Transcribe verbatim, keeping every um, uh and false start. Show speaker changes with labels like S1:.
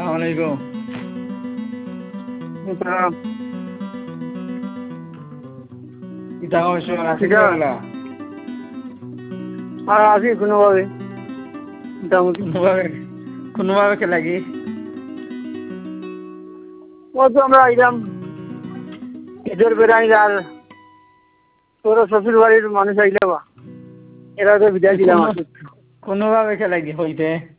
S1: আসসালামু আলাইকুম। ইতা অবশ্য আসিল লাগলা
S2: আর আসি কোনোভাবে মোটামুটি
S1: কোনোভাবে কোনোভাবে কে লাগি
S2: ও তো আমরা আইলাম ঈদের বেড়াই আর তোর শ্বশুর বাড়ির মানুষ আইলে বা এরা তো বিদায় দিলাম আর
S1: কোনোভাবে কে লাগি হইতে